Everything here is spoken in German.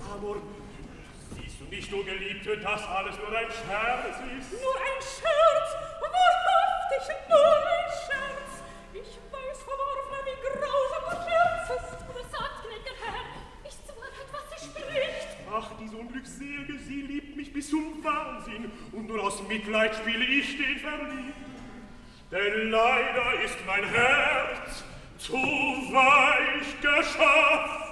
Amor, siehst du nicht, o Geliebte, dass alles nur ein Scherz ist? Nur ein Scherz? Wahrhaftig, nur ein Scherz. Ich weiß, verworfener, wie grausam der Scherz ist. Aber sagt, gnädiger Herr, ist's Wahrheit, was sie spricht? Ach, diese Unglückselige, sie liebt mich bis zum Wahnsinn, und nur aus Mitleid spiele ich den verliebt. Denn leider ist mein Herz zu weich geschaffen.